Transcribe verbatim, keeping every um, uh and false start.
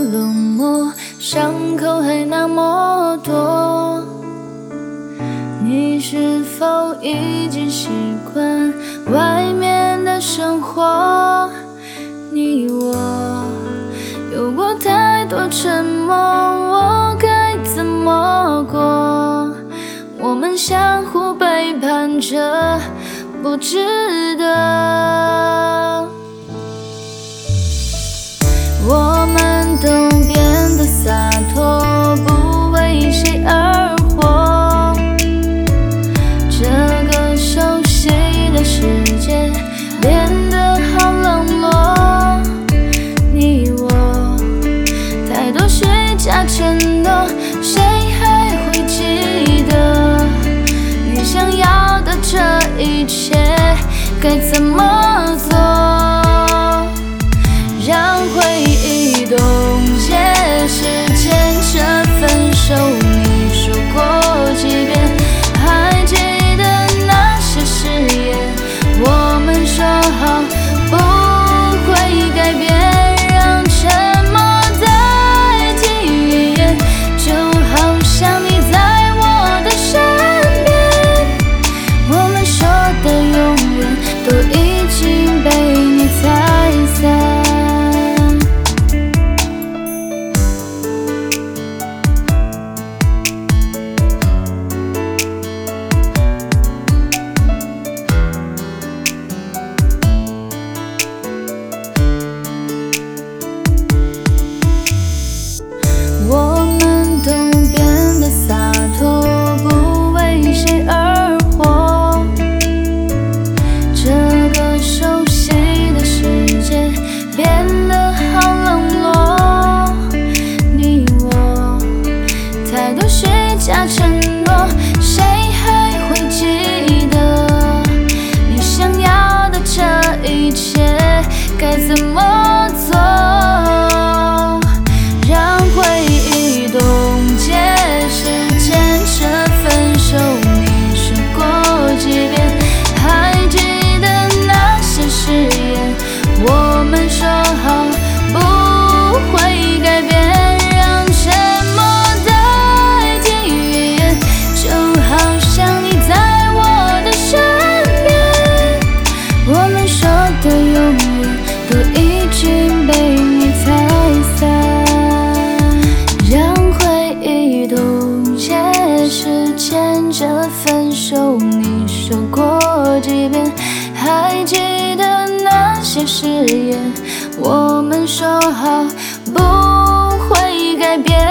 冷漠，伤口还那么多。你是否已经习惯外面的生活？你我有过太多沉默，我该怎么过？我们相互背叛着，不值得。我们都变得洒脱，不为谁而活。这个熟悉的世界变得好冷落。你我太多虚假承诺，谁还会记得？你想要的这一切该怎么做？让回忆冻结时间，这分手你说过几遍？还记得那些誓言？我们说好不会改变，让沉默代替语言，就好像你在我的身边。我们说的永远都已经被你拆散。我们都变得洒脱，不为谁而活。这个熟悉的世界变得好冷落。你我太多虚假承诺，谁还会记得？你想要的这一切该怎么做？让回忆冻结时间，这分手你说过几遍？还记得那些誓言？我们说好不会改变，让沉默代替语言，就好像你在我的身边。我们说的永远都已经被你拆散。让回忆冻结时间，这分手你说过几遍？还记得那些誓言？我们说好不会改变。